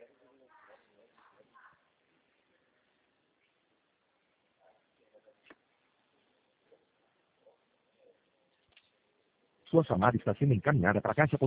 Sua chamada está sendo encaminhada para a caixa postal.